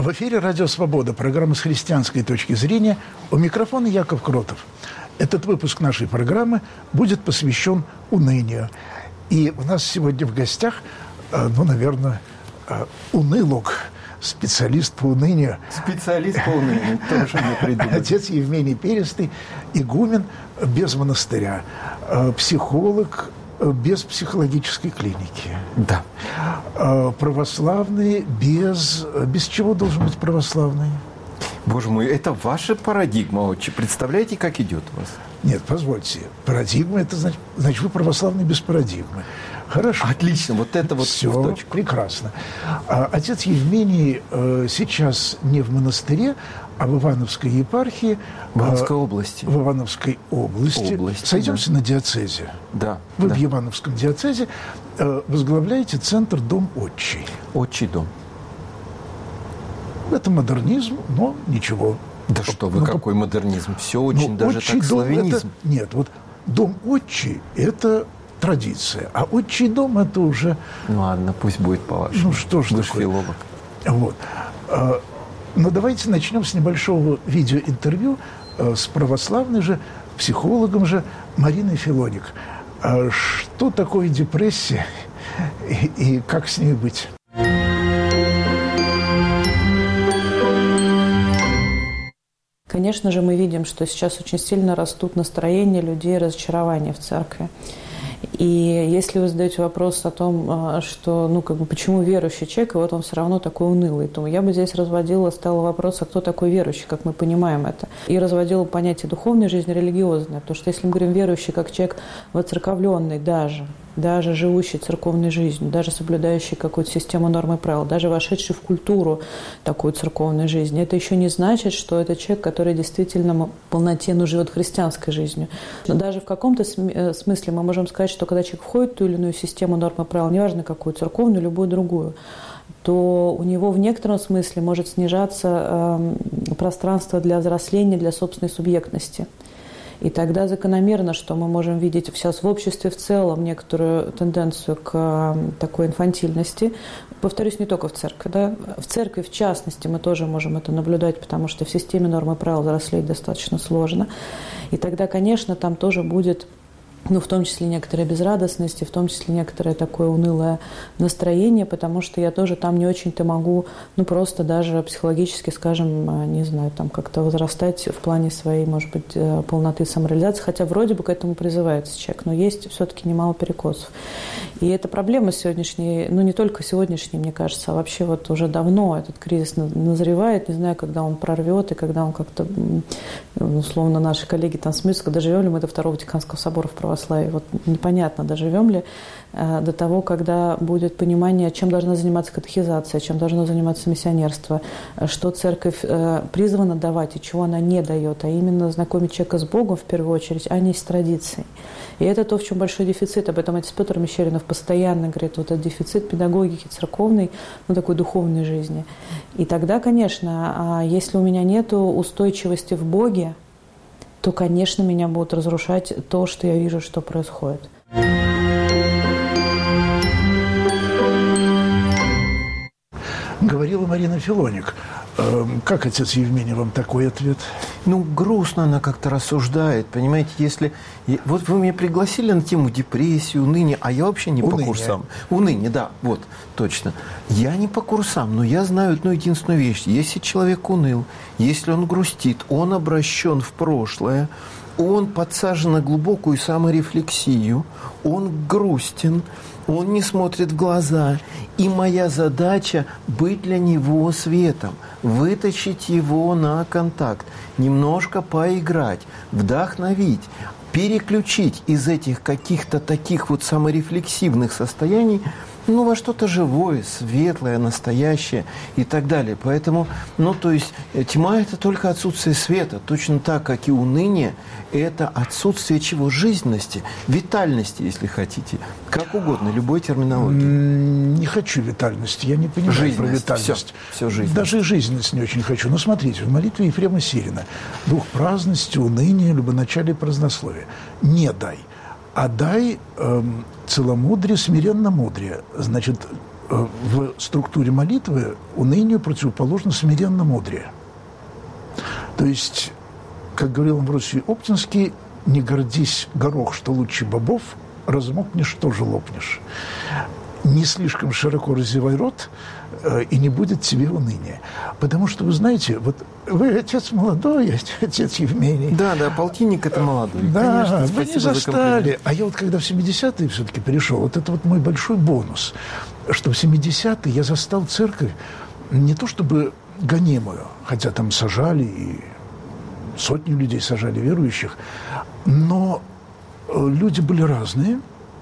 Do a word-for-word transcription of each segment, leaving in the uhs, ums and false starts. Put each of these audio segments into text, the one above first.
В эфире «Радио Свобода», программа «С христианской точки зрения». У микрофона Яков Кротов. Этот выпуск нашей программы будет посвящен унынию. И у нас сегодня в гостях, ну, наверное, унылок, специалист по унынию. Специалист по унынию, тоже не придумал. Отец Евмений Перестый, игумен без монастыря, психолог без психологической клиники. Да. Православный без... Без чего должен быть православный? Боже мой, это ваша парадигма, отче. Представляете, как идет у вас? Нет, позвольте. Парадигма – это значит, значит, вы православный без парадигмы. Хорошо. Отлично, вот это вот все в точку. Прекрасно. А, отец Евмений э, сейчас не в монастыре, а в Ивановской епархии. В Ивановской э, области. В Ивановской области. области Сойдемся да. на диацезе. Да. Вы да. в Ивановском диацезе э, возглавляете центр «Дом отчий». Отчий дом. Это модернизм, но ничего. Да но, что вы, ну, какой модернизм? Все очень ну, даже так славянизм. Это, нет, вот дом отчий – это традиция, а отчий дом – это уже… Ну, ладно, пусть будет по-вашему. Ну, что ж вы такое? Филолог. Вот. Но давайте начнем с небольшого видеоинтервью с православной же, психологом же Мариной Филоник. Что такое депрессия и, и как с ней быть? Конечно же, мы видим, что сейчас очень сильно растут настроения людей, разочарования в церкви. И если вы задаете вопрос о том, что, ну, как бы, почему верующий человек, и вот он все равно такой унылый, то я бы здесь разводила, ставила вопрос, а кто такой верующий, как мы понимаем это. И разводила понятие духовной жизни, религиозной. Потому что если мы говорим верующий как человек воцерковленный даже, даже живущий церковной жизнью, даже соблюдающий какую-то систему норм и правил, даже вошедший в культуру такой церковной жизни, это еще не значит, что это человек, который действительно в полноте, ну, живет христианской жизнью. Но даже в каком-то смысле мы можем сказать, что когда человек входит в ту или иную систему норм и правил, неважно какую, церковную, любую другую, то у него в некотором смысле может снижаться э, пространство для взросления, для собственной субъектности. И тогда закономерно, что мы можем видеть сейчас в обществе в целом некоторую тенденцию к такой инфантильности. Повторюсь, не только в церкви. Да? В церкви, в частности, мы тоже можем это наблюдать, потому что в системе норм и правил взрослеть достаточно сложно. И тогда, конечно, там тоже будет... Ну, в том числе некоторая безрадостность, в том числе некоторое такое унылое настроение, потому что я тоже там не очень-то могу, ну, просто даже психологически, скажем, не знаю, там как-то возрастать в плане своей, может быть, полноты самореализации, хотя вроде бы к этому призывается человек, но есть все-таки немало перекосов. И эта проблема сегодняшней, ну, не только сегодняшней, мне кажется, а вообще вот уже давно этот кризис назревает, не знаю, когда он прорвет и когда он как-то, условно, наши коллеги там смеются, когда живем ли мы до Второго Ватиканского собора в православии. Вот непонятно, доживем ли э, до того, когда будет понимание, чем должна заниматься катехизация, чем должно заниматься миссионерство, что церковь э, призвана давать и чего она не дает, а именно знакомить человека с Богом в первую очередь, а не с традицией. И это то, в чем большой дефицит. Об этом отец Петр Мещеринов постоянно говорит, вот этот дефицит педагогики церковной, ну, такой духовной жизни. И тогда, конечно, если у меня нет устойчивости в Боге, то, конечно, меня будут разрушать то, что я вижу, что происходит. Говорила Марина Филоник. Как, отец Евмений, вам такой ответ? Ну, грустно она как-то рассуждает, понимаете, если... Вот вы меня пригласили на тему депрессии, уныния, а я вообще не Уныние. по курсам. Уныние, да, вот, точно. Я не по курсам, но я знаю одну единственную вещь. Если человек уныл, если он грустит, он обращен в прошлое, он подсажен на глубокую саморефлексию, он грустен, он не смотрит в глаза. И моя задача – быть для него светом, вытащить его на контакт, немножко поиграть, вдохновить, переключить из этих каких-то таких вот саморефлексивных состояний, ну, во что-то живое, светлое, настоящее и так далее. Поэтому, ну, то есть, тьма – это только отсутствие света, точно так, как и уныние – это отсутствие чего? Жизненности, витальности, если хотите. Как угодно, любой терминологии. Не хочу витальности, я не понимаю жизненность, про витальность. Все, все жизненность. Даже и жизненность не очень хочу. Но смотрите, в молитве Ефрема Сирина дух праздности, уныния, любоначалия, празднословия. Не дай. А дай эм, целомудрие, смиренно мудрее. Значит, в структуре молитвы унынию противоположно смиренно-мудрее. То есть, как говорил Амвросий Оптинский, не гордись, горох, что лучше бобов, размокнешь, тоже лопнешь. Не слишком широко развивай рот, и не будет тебе уныния. Потому что, вы знаете, вот вы отец молодой, отец Евмений. Да, да, полтинник – это молодой. Да, конечно, вы не застали. А я вот когда в семидесятые все-таки перешел, вот это вот мой большой бонус, что в семидесятые я застал церковь не то чтобы гонимую, хотя там сажали, и сотни людей сажали верующих, но люди были разные,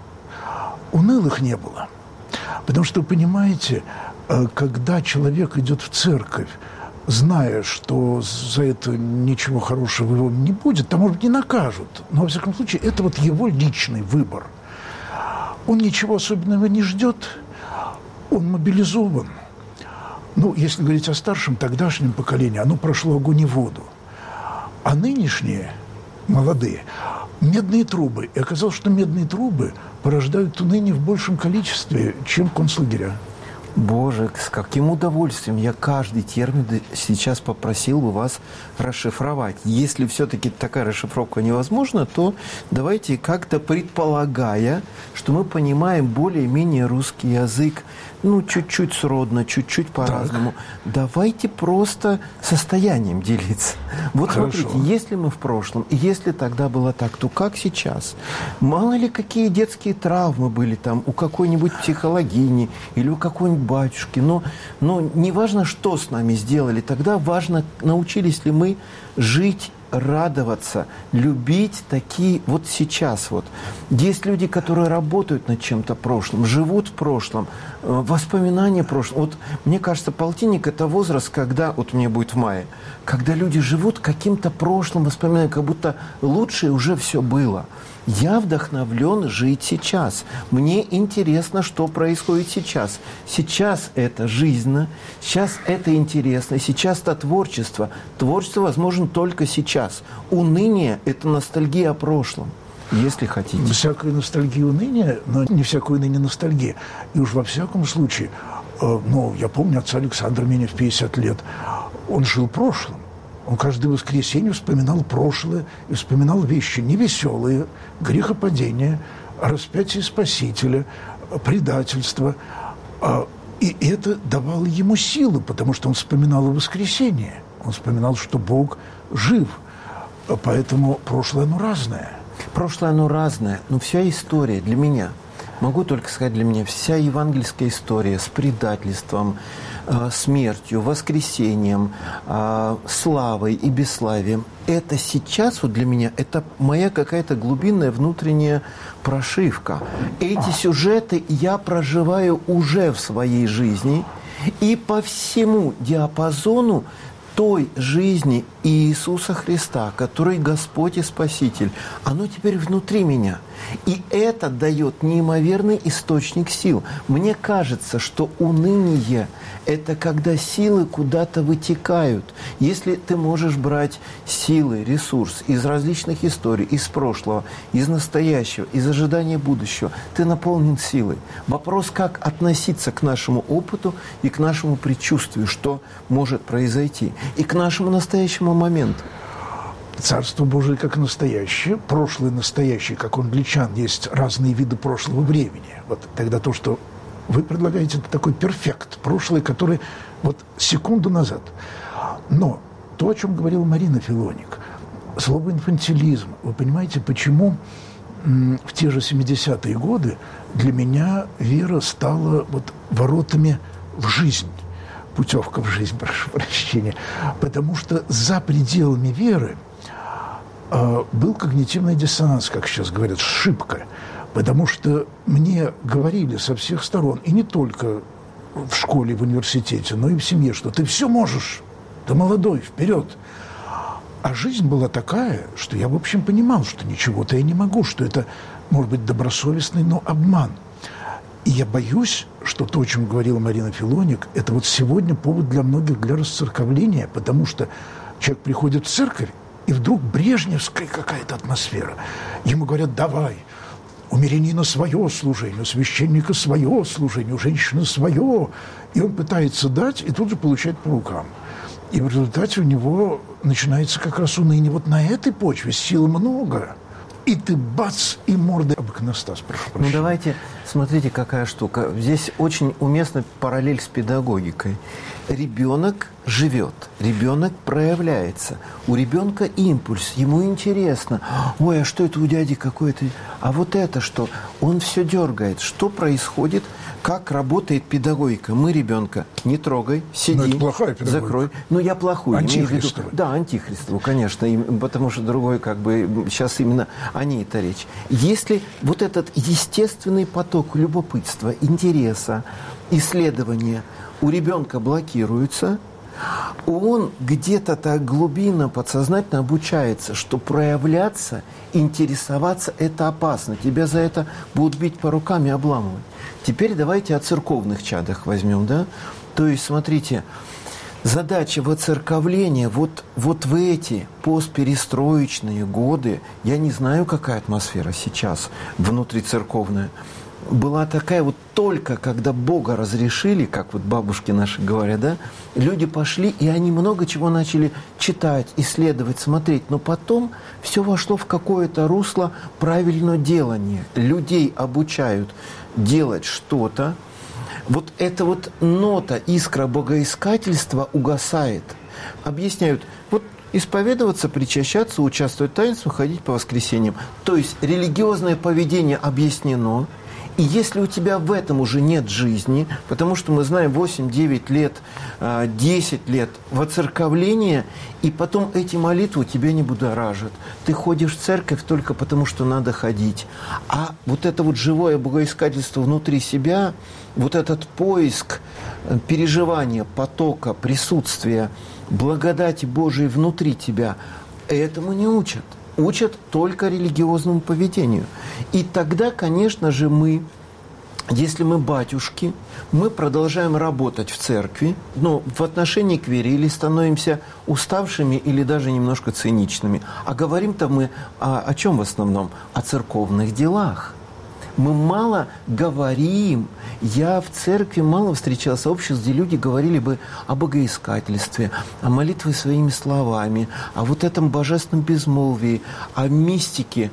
унылых не было. Потому что, понимаете, когда человек идет в церковь, зная, что за это ничего хорошего его не будет, там, может быть, не накажут, но, во всяком случае, это вот его личный выбор. Он ничего особенного не ждет, он мобилизован. Ну, если говорить о старшем, тогдашнем поколении, оно прошло огонь и воду. А нынешние, молодые, медные трубы. И оказалось, что медные трубы порождают уныние в большем количестве, чем концлагеря. Боже, с каким удовольствием я каждый термин сейчас попросил бы вас расшифровать. Если все-таки такая расшифровка невозможна, то давайте как-то, предполагая, что мы понимаем более-менее русский язык, ну, чуть-чуть сродно, чуть-чуть по-разному, давайте просто состоянием делиться. Вот Хорошо. Смотрите, если мы в прошлом, и если тогда было так, то как сейчас? Мало ли какие детские травмы были там у какой-нибудь психологини или у какой-нибудь батюшки, но, но не важно, что с нами сделали, тогда важно, научились ли мы жить, радоваться, любить такие вот сейчас вот. Есть люди, которые работают над чем-то прошлым, живут в прошлом, воспоминания прошлого. Вот мне кажется, полтинник – это возраст, когда, вот мне будет в мае, когда люди живут каким-то прошлым воспоминанием, как будто лучше уже все было. Я вдохновлен жить сейчас. Мне интересно, что происходит сейчас. Сейчас это жизненно, сейчас это интересно, сейчас это творчество. Творчество возможно только сейчас. Уныние – это ностальгия о прошлом, если хотите. Всякая ностальгия уныния, но не всякое уныние ностальгия. И уж во всяком случае, э, ну, я помню отца Александра, мне в пятьдесят лет, он жил прошлым. Он каждое воскресенье вспоминал прошлое и вспоминал вещи невеселые, грехопадение, распятие Спасителя, предательство. И это давало ему силы, потому что он вспоминал о воскресении. Он вспоминал, что Бог жив. Поэтому прошлое, оно разное. Прошлое, оно разное, но вся история для меня, могу только сказать для меня, вся евангельская история с предательством, смертью, воскресением, славой и бесславием. Это сейчас вот для меня, это моя какая-то глубинная внутренняя прошивка. Эти сюжеты я проживаю уже в своей жизни, и по всему диапазону той жизни Иисуса Христа, который Господь и Спаситель, оно теперь внутри меня. И это дает неимоверный источник сил. Мне кажется, что уныние – это когда силы куда-то вытекают. Если ты можешь брать силы, ресурс из различных историй, из прошлого, из настоящего, из ожидания будущего, ты наполнен силой. Вопрос, как относиться к нашему опыту и к нашему предчувствию, что может произойти, и к нашему настоящему моменту. Царство Божие как настоящее, прошлое настоящее, как у англичан есть разные виды прошлого времени. Вот тогда то, что вы предлагаете, это такой перфект, прошлое, которое вот секунду назад. Но то, о чем говорила Марина Филоник, слово инфантилизм, вы понимаете, почему в те же семидесятые годы для меня вера стала вот воротами в жизнь, путевка в жизнь, прошу прощения, потому что за пределами веры э, был когнитивный диссонанс, как сейчас говорят, ошибка, потому что мне говорили со всех сторон, и не только в школе, в университете, но и в семье, что ты все можешь, ты молодой, вперед. А жизнь была такая, что я, в общем, понимал, что ничего-то я не могу, что это, может быть, добросовестный, но обман. И я боюсь, что то, о чем говорила Марина Филоник, это вот сегодня повод для многих для расцерковления, потому что человек приходит в церковь, и вдруг брежневская какая-то атмосфера. Ему говорят, давай. у мирянина свое служение, у священника свое служение, у женщины свое. И он пытается дать, и тут же получает по рукам. И в результате у него начинается как раз уныние. Вот на этой почве сил много. И ты бац, и мордой об иконостас, прошу прощения. Ну давайте, смотрите, какая штука. Здесь очень уместна параллель с педагогикой. Ребенок живет, ребенок проявляется. У ребенка импульс, ему интересно. Ой, а что это у дяди какое-то? А вот это что? Он все дергает. Что происходит? Как работает педагогика? Мы ребенка не трогай, сиди, но это плохая педагогика. Закрой. Ну, я плохую. Антихристову. Да, антихристову, конечно. И, потому что другой, как бы, сейчас именно о ней это речь. Если вот этот естественный поток любопытства, интереса, исследования у ребенка блокируется, он где-то так глубинно, подсознательно обучается, что проявляться, интересоваться – это опасно. Тебя за это будут бить по рукам и обламывать. Теперь давайте о церковных чадах возьмем, да? То есть, смотрите, задача воцерковления вот, вот в эти постперестроечные годы, я не знаю, какая атмосфера сейчас внутрицерковная, была такая вот только, когда Бога разрешили, как вот бабушки наши говорят, да, люди пошли, и они много чего начали читать, исследовать, смотреть, но потом все вошло в какое-то русло правильного делания. Людей обучают делать что-то. Вот эта вот нота, искра богоискательства угасает. Объясняют, вот исповедоваться, причащаться, участвовать в таинствах, ходить по воскресеньям. То есть религиозное поведение объяснено. И если у тебя в этом уже нет жизни, потому что мы знаем восемь-девять лет, десять лет воцерковления, и потом эти молитвы тебя не будоражат. Ты ходишь в церковь только потому, что надо ходить. А вот это вот живое богоискательство внутри себя, вот этот поиск переживания, потока, присутствия, благодати Божией внутри тебя, этому не учат. Учат только религиозному поведению. И тогда, конечно же, мы, если мы батюшки, мы продолжаем работать в церкви, но в отношении к вере или становимся уставшими, или даже немножко циничными. А говорим-то мы о, о чем в основном? О церковных делах. Мы мало говорим. Я в церкви мало встречал сообществ, где люди говорили бы о богоискательстве, о молитве своими словами, о вот этом божественном безмолвии, о мистике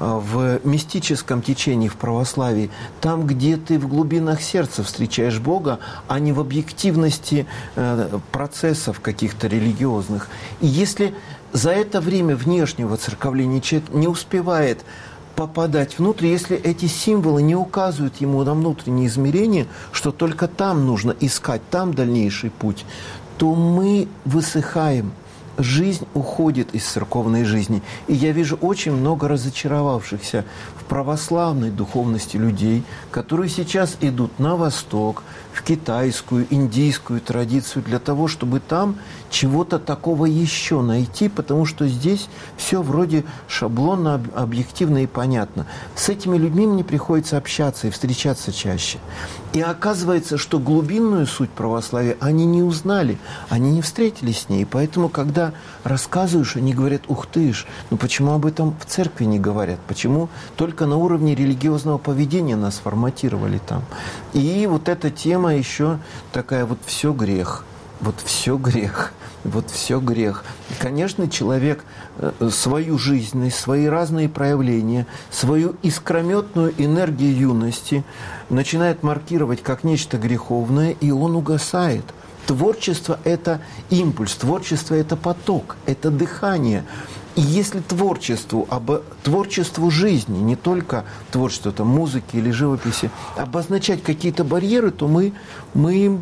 в мистическом течении в православии, там, где ты в глубинах сердца встречаешь Бога, а не в объективности процессов каких-то религиозных. И если за это время внешнего церковления человек не успевает попадать внутрь, если эти символы не указывают ему на внутренние измерения, что только там нужно искать, там дальнейший путь, то мы высыхаем. Жизнь уходит из церковной жизни. И я вижу очень много разочаровавшихся в православной духовности людей, которые сейчас идут на восток, в китайскую, индийскую традицию для того, чтобы там чего-то такого еще найти, потому что здесь все вроде шаблонно, объективно и понятно. С этими людьми мне приходится общаться и встречаться чаще. И оказывается, что глубинную суть православия они не узнали, они не встретились с ней. Поэтому, когда рассказываешь, они говорят: ух ты ж, ну почему об этом в церкви не говорят? Почему только на уровне религиозного поведения нас форматировали там? И вот эта тема еще такая вот: все грех. Вот все грех, вот все грех. И, конечно, человек свою жизненность, свои разные проявления, свою искрометную энергию юности начинает маркировать как нечто греховное, и он угасает. Творчество – это импульс, творчество – это поток, это дыхание. И если творчеству, об, творчеству жизни, не только творчеству там, музыки или живописи, обозначать какие-то барьеры, то мы, мы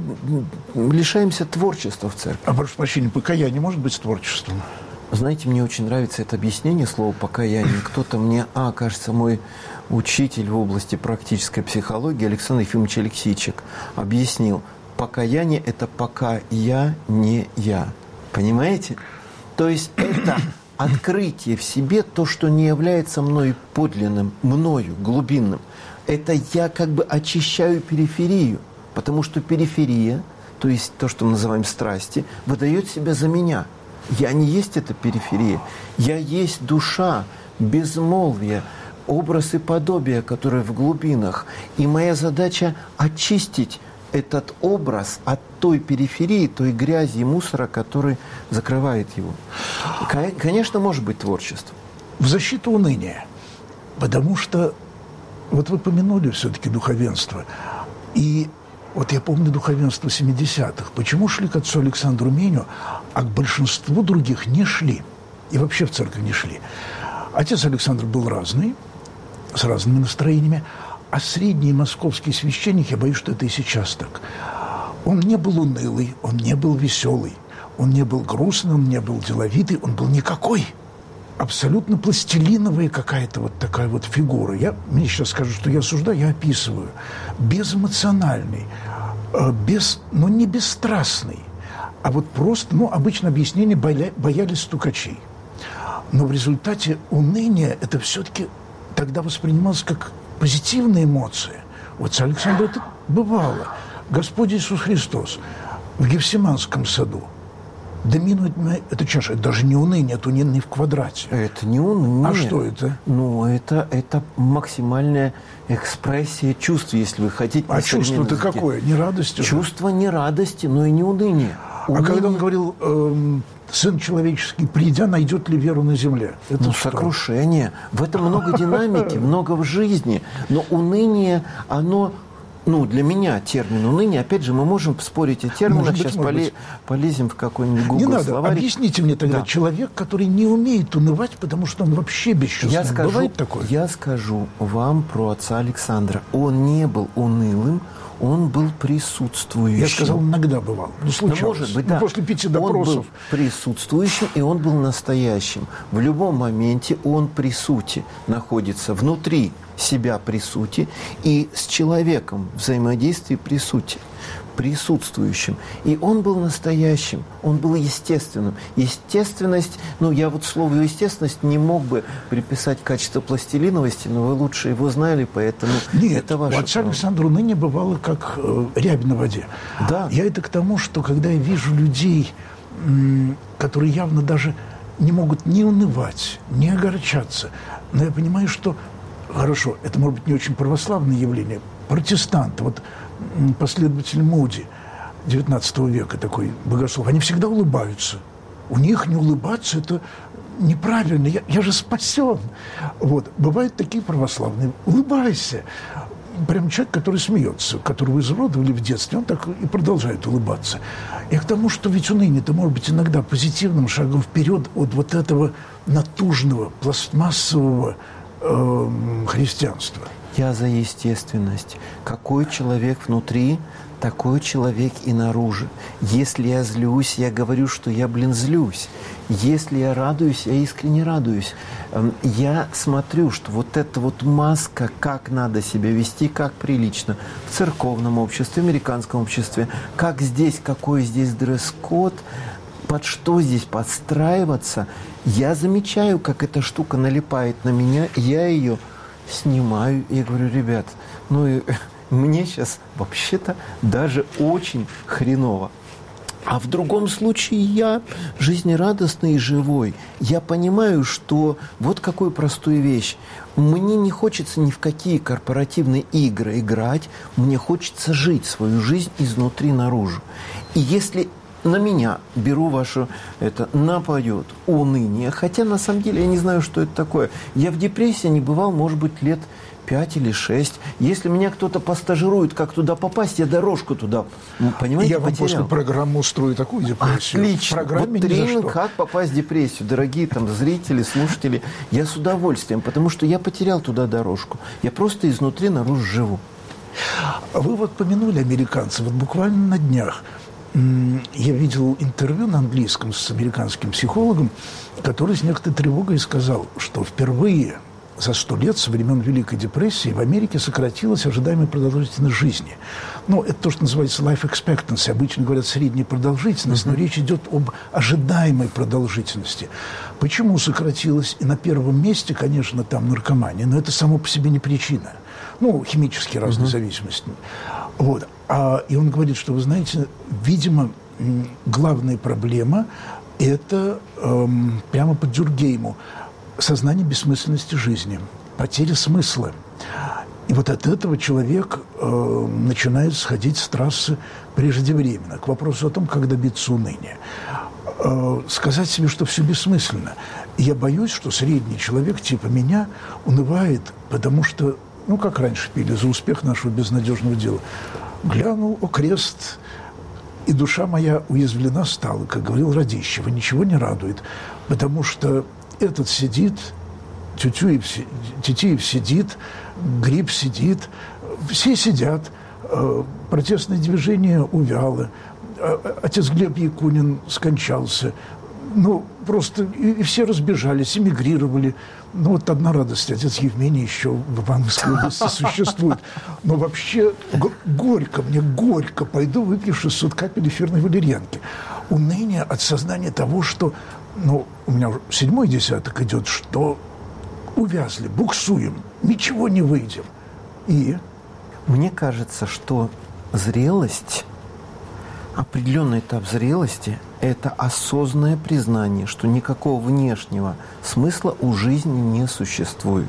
лишаемся творчества в церкви. А прошу прощения, покаяние может быть творчеством? Знаете, мне очень нравится это объяснение слова «покаяние». Кто-то мне, а, кажется, мой учитель в области практической психологии Александр Ефимович Алексейчик объяснил: покаяние – это пока я не я. Понимаете? То есть это открытие в себе, то, что не является мной подлинным, мною, глубинным. Это я как бы очищаю периферию, потому что периферия, то есть то, что мы называем страсти, выдает себя за меня. Я не есть эта периферия. Я есть душа, безмолвие, образ и подобие, который в глубинах. И моя задача очистить этот образ от той периферии, той грязи и мусора, который закрывает его. Конечно, может быть творчество. В защиту уныния. Потому что, вот вы помянули все-таки духовенство. И вот я помню духовенство семидесятых. Почему шли к отцу Александру Меню, а к большинству других не шли? И вообще в церковь не шли. Отец Александр был разный, с разными настроениями. А средний московский священник, я боюсь, что это и сейчас так. Он не был унылый, он не был веселый, он не был грустный, он не был деловитый, он был никакой. Абсолютно пластилиновая какая-то вот такая вот фигура. Я, мне сейчас скажут, что я осуждаю, я описываю. Безэмоциональный, без, но не бесстрастный, а вот просто, ну, обычно объяснение, боя, боялись стукачей. Но в результате уныния это все-таки тогда воспринималось как позитивные эмоции. Вот с Александром это бывало. Господь Иисус Христос в Гефсиманском саду доминует эта чаша. Это даже не уныние, это уныние в квадрате. Это не уныние. А что это? Ну, это, это максимальная экспрессия чувств, если вы хотите. А чувство-то какое? Не радости? Чувство не радости, но и не уныния. Уныние... А когда он говорил, эм, сын человеческий, придя, найдет ли веру на земле? Это ну, что? Сокрушение. В этом много динамики, много в жизни. Но уныние, оно... Ну, для меня термин уныние, опять же, мы можем спорить о терминах, быть, сейчас поле, полезем в какой-нибудь Google Не надо, словарик. Объясните мне тогда, да. Человек, который не умеет унывать, потому что он вообще бесчувственный. Я скажу, Бывает такое? Я скажу вам про отца Александра. Он не был унылым, он был присутствующим. Я сказал, иногда бывал. Ну, случалось. Ну, может быть, да. Ну, после пяти допросов. Он был присутствующим, и он был настоящим. В любом моменте он при сути находится, внутри себя при сути, и с человеком в взаимодействии при сути, присутствующим. И он был настоящим, он был естественным. Естественность, ну, я вот слово естественность не мог бы приписать качество пластилиновости, но вы лучше его знали, поэтому Нет, это ваше у отца Александра ныне бывало как э, рябь на воде. Да. Я это к тому, что когда я вижу людей, м, которые явно даже не могут ни унывать, ни огорчаться, но я понимаю, что хорошо, это может быть не очень православное явление, протестанты, вот последователь Муди девятнадцатого века, такой богослов, они всегда улыбаются. У них не улыбаться – это неправильно. Я, я же спасен. Вот. Бывают такие православные. Улыбайся. Прям человек, который смеется, которого изуродовали в детстве, он так и продолжает улыбаться. И к тому, что ведь уныние-то может быть иногда позитивным шагом вперед от вот этого натужного, пластмассового э, христианства. Я за естественность. Какой человек внутри, такой человек и наружу. Если я злюсь, я говорю, что я, блин, злюсь. Если я радуюсь, я искренне радуюсь. Я смотрю, что вот эта вот маска, как надо себя вести, как прилично в церковном обществе, в американском обществе, как здесь, какой здесь дресс-код, под что здесь подстраиваться. Я замечаю, как эта штука налипает на меня, я ее снимаю и говорю, ребят, ну и мне сейчас вообще-то даже очень хреново. А в другом случае я жизнерадостный и живой. Я понимаю, что вот какую простую вещь. Мне не хочется ни в какие корпоративные игры играть. Мне хочется жить свою жизнь изнутри наружу. И если на меня, беру вашу, это, нападет уныние, хотя на самом деле я не знаю, что это такое. Я в депрессии не бывал, может быть, лет пять или шесть. Если меня кто-то постажирует, как туда попасть, я дорожку туда, понимаете, я вам потерял. после программы устрою такую депрессию. Отлично. Вот тренинг «Как попасть в депрессию». Дорогие там зрители, слушатели, я с удовольствием, потому что я потерял туда дорожку. Я просто изнутри наружу живу. Вы вот помянули американцев. Вот буквально на днях я видел интервью на английском с американским психологом, который с некоторой тревогой сказал, что впервые за сто лет со времен Великой депрессии в Америке сократилась ожидаемая продолжительность жизни. Ну, это то, что называется life expectancy. Обычно говорят средняя продолжительность, uh-huh. но речь идет об ожидаемой продолжительности. Почему сократилась? И на первом месте, конечно, там наркомания, но это само по себе не причина. Ну, химические разные uh-huh. зависимости. Вот. А, и он говорит, что, вы знаете, видимо, главная проблема – это эм, прямо по Дюркгейму сознание бессмысленности жизни. потери смысла. И вот от этого человек э, начинает сходить с трассы преждевременно. К вопросу о том, как добиться уныния. Э, сказать себе, что все бессмысленно. И я боюсь, что средний человек типа меня унывает, потому что, ну, как раньше пели, за успех нашего безнадежного дела. Глянул, о крест, и душа моя уязвлена стала, как говорил Радищева, ничего не радует, потому что этот сидит, Тютюев, Титиев сидит, Гриб сидит, все сидят, протестное движение увяло, отец Глеб Якунин скончался, ну, просто и, и все разбежались, эмигрировали. Ну, вот одна радость, отец Евмений еще в Ивановской области существует. Но вообще горько, мне горько, пойду выпью шестьсот капель эфирной валерьянки. Уныние от сознания того, что, ну, у меня уже седьмой десяток идет, что увязли, буксуем, ничего не выйдем. И? Мне кажется, что зрелость, определенный этап зрелости – это осознанное признание, что никакого внешнего смысла у жизни не существует.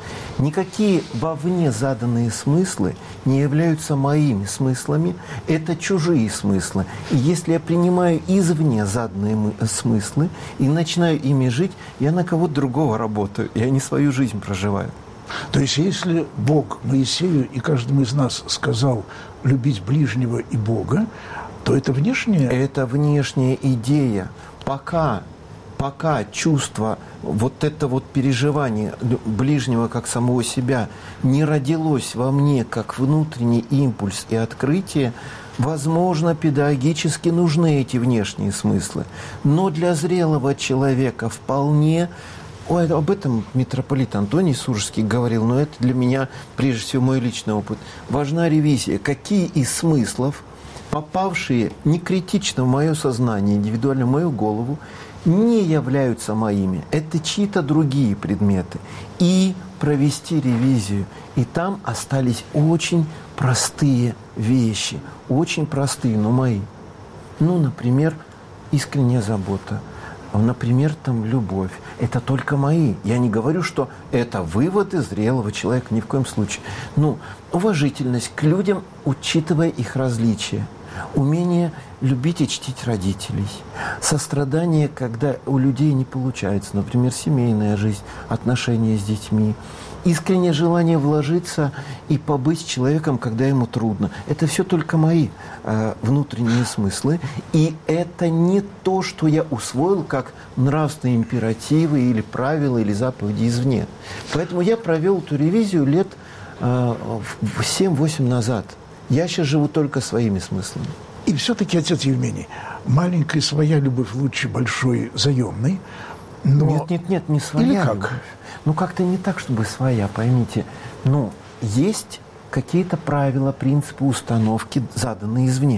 Никакие вовне заданные смыслы не являются моими смыслами, это чужие смыслы. И если я принимаю извне заданные смыслы и начинаю ими жить, я на кого-то другого работаю, я не свою жизнь проживаю. То есть если Бог Моисею и каждому из нас сказал любить ближнего и Бога, то это внешнее? Это внешняя идея. Пока, пока чувство, вот это вот переживание ближнего как самого себя не родилось во мне как внутренний импульс и открытие, возможно, педагогически нужны эти внешние смыслы. Но для зрелого человека вполне... Ой, об этом митрополит Антоний Сурожский говорил, но это для меня, прежде всего, мой личный опыт. Важна ревизия. Какие из смыслов, попавшие не критично в мое сознание, индивидуально в мою голову, не являются моими. Это чьи-то другие предметы. И провести ревизию. И там остались очень простые вещи. Очень простые, но мои. Ну, например, искренняя забота. Например, там любовь. Это только мои. Я не говорю, что это выводы зрелого человека, ни в коем случае. Ну, уважительность к людям, учитывая их различия. Умение любить и чтить родителей. Сострадание, когда у людей не получается. Например, семейная жизнь, отношения с детьми. Искреннее желание вложиться и побыть с человеком, когда ему трудно. Это все только мои э, внутренние смыслы. И это не то, что я усвоил как нравственные императивы или правила, или заповеди извне. Поэтому я провел эту ревизию лет э, семь-восемь назад. Я сейчас живу только своими смыслами. И все-таки, отец Евмений, маленькая своя любовь лучше большой заемной. Но... Нет, нет, нет, не своя Или как? любовь. Ну, как-то не так, чтобы своя, поймите. Ну, есть какие-то правила, принципы, установки, заданные извне.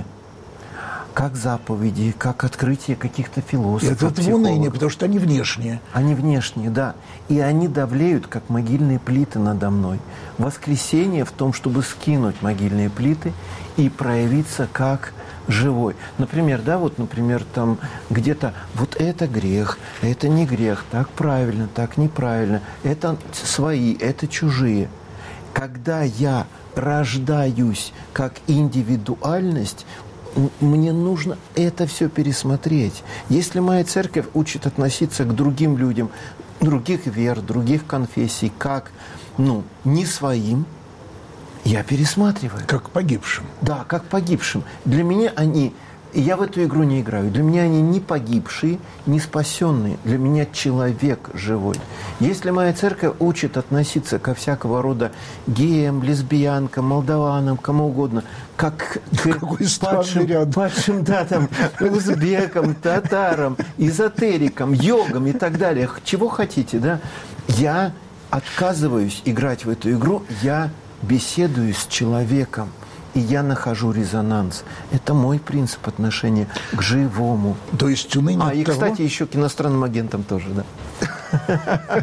Как заповеди, как открытие каких-то философов, это уныние, потому что они внешние. Они внешние, да. И они давлеют, как могильные плиты надо мной. Воскресение в том, чтобы скинуть могильные плиты и проявиться как живой. Например, да, вот, например, там где-то вот это грех, это не грех, так правильно, так неправильно, это свои, это чужие. Когда я рождаюсь как индивидуальность, мне нужно это все пересмотреть. Если моя церковь учит относиться к другим людям, других вер, других конфессий, как, ну, не своим, я пересматриваю. Как погибшим. Да, как погибшим. Для меня они... Я в эту игру не играю. Для меня они не погибшие, не спасенные. Для меня человек живой. Если моя церковь учит относиться ко всякого рода геям, лесбиянкам, молдаванам, кому угодно, как к падшим, падшим, да, там, узбекам, татарам, эзотерикам, йогам и так далее, чего хотите, да, я отказываюсь играть в эту игру, я беседую с человеком. И я нахожу резонанс. Это мой принцип отношения к живому. То есть уныние А, и, того... кстати, еще к иностранным агентам тоже, да.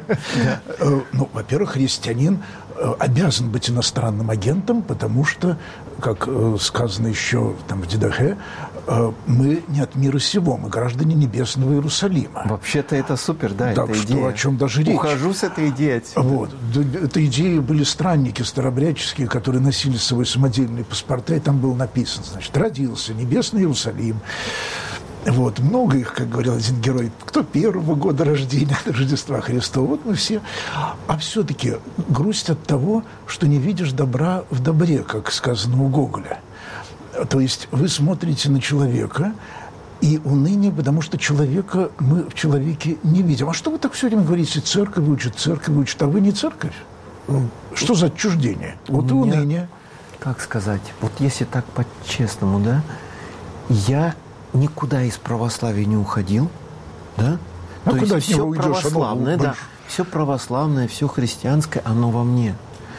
Ну, во-первых, христианин обязан быть иностранным агентом, потому что, как сказано еще там в Дидахе, мы не от мира сего, мы граждане небесного Иерусалима. Вообще-то это супер, да, так эта что, идея. о чем даже речь. Ухожу с этой идеей отсюда. Вот. Этой идеей были странники старообрядческие, которые носили с собой самодельные паспорта, и там было написано, значит, родился небесный Иерусалим. Вот, много их, как говорил один герой, кто первого года рождения, Рождества Христова. Вот мы все. А все-таки грусть от того, что не видишь добра в добре, как сказано у Гоголя. То есть вы смотрите на человека и уныние, потому что человека мы в человеке не видим. А что вы так все время говорите? Церковь учит, церковь учит, а вы не церковь? Что за отчуждение? Вот и уныние. Как сказать? Вот если так по-честному, да, я никуда из православия не уходил, да? А То куда есть от него все уйдешь? православное, Оно да, больше. все православное, все христианское, оно во мне.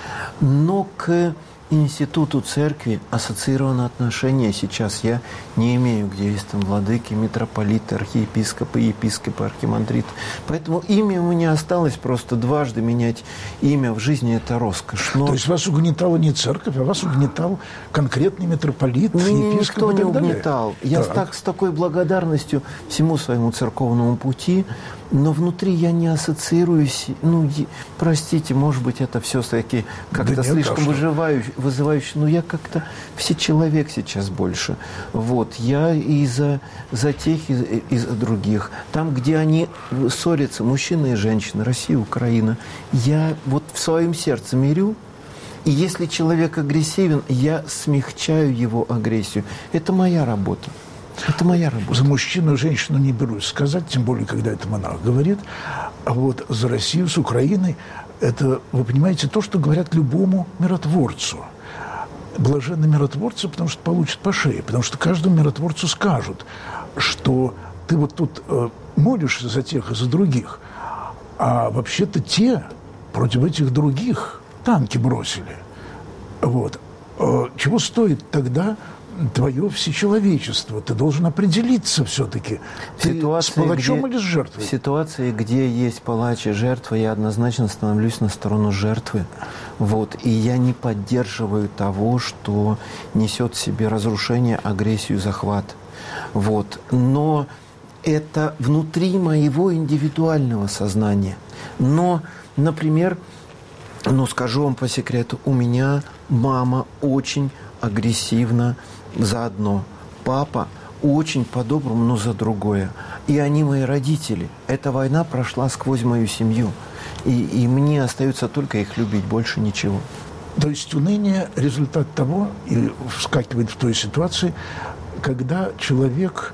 Но к институту церкви ассоциировано отношение сейчас я не имею, где есть там владыки, митрополиты, архиепископы, епископы, архимандриты. Поэтому имя у меня осталось, просто дважды менять имя в жизни – это роскошь. Но... То есть вас угнетала не церковь, а вас угнетал конкретный митрополит, Меня епископ никто и не так далее? угнетал. Я Так. так, с такой благодарностью всему своему церковному пути, но внутри я не ассоциируюсь, ну, е- простите, может быть, это все-таки как-то Да нет, слишком а что? выживающе, вызывающе, но я как-то всечеловек сейчас больше. Вот, я и за, за тех, и, и за других. Там, где они ссорятся, мужчины и женщины, Россия, Украина, я вот в своем сердце мирю. И если человек агрессивен, я смягчаю его агрессию. Это моя работа. Это моя работа. За мужчину и женщину не берусь сказать, тем более, когда это монах говорит. А вот за Россию с Украиной, это, вы понимаете, то, что говорят любому миротворцу. Блаженны миротворцы, потому что получат по шее. Потому что каждому миротворцу скажут, что ты вот тут э, молишься за тех и за других, а вообще-то те против этих других танки бросили. Вот. Э, чего стоит тогда твое всечеловечество? Ты должен определиться все-таки. Ты с палачом где, или с жертвой? В ситуации, где есть палач и жертва, я однозначно становлюсь на сторону жертвы. Вот. И я не поддерживаю того, что несет в себе разрушение, агрессию, захват. Вот. Но это внутри моего индивидуального сознания. Но, например, ну, скажу вам по секрету, у меня мама очень агрессивно за одно. Папа очень по-доброму, но за другое. И они мои родители. Эта война прошла сквозь мою семью. И, и мне остается только их любить, больше ничего. То есть уныние – результат того, и вскакивает в той ситуации, когда человек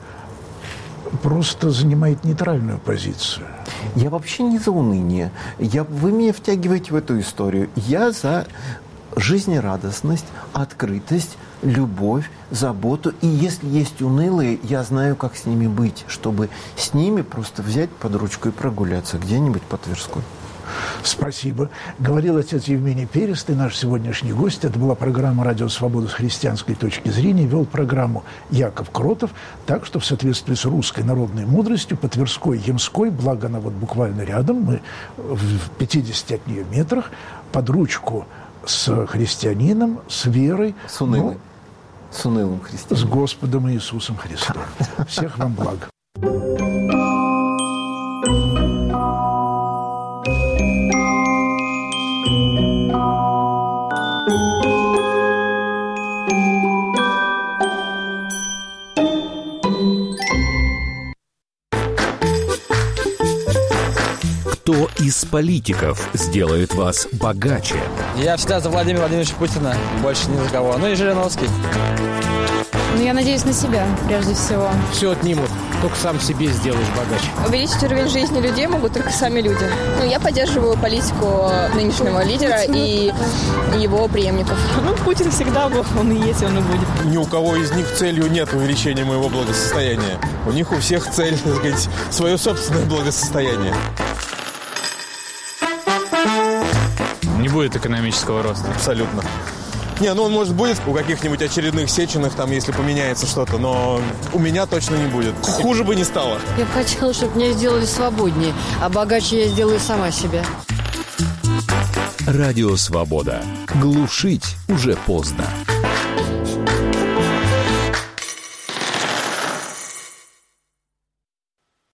просто занимает нейтральную позицию. Я вообще не за уныние. Я, вы меня втягиваете в эту историю. Я за жизнерадостность, открытость, любовь, заботу. И если есть унылые, я знаю, как с ними быть, чтобы с ними просто взять под ручку и прогуляться где-нибудь по Тверской. Спасибо. Говорил отец Евмений Перестый, наш сегодняшний гость. Это была программа «Радио Свобода» с христианской точки зрения. Вел программу Яков Кротов. Так что в соответствии с русской народной мудростью по Тверской, Ямской, благо она вот буквально рядом, мы в пятидесяти от нее метрах, под ручку с христианином, с верой. С унылым. Ну, с унылым христианином. с Господом Иисусом Христом. Всех вам благ. Кто из политиков сделает вас богаче? Я всегда за Владимира Владимировича Путина, больше ни за кого. Ну и Жириновский. Ну, я надеюсь на себя, прежде всего. Все отнимут, только сам себе сделаешь богаче. Увеличить уровень жизни людей могут только сами люди. Ну, я поддерживаю политику нынешнего лидера и его преемников. Ну, Путин всегда был, он и есть, он и будет. Ни у кого из них целью нет увеличения моего благосостояния. У них у всех цель, так сказать, свое собственное благосостояние. Не будет экономического роста. Абсолютно. Не, ну он, может, будет у каких-нибудь очередных Сеченых, там, если поменяется что-то, но у меня точно не будет. Хуже бы не стало. Я бы хотела, чтобы меня сделали свободнее, а богаче я сделаю сама себя. Радио Свобода. Глушить уже поздно.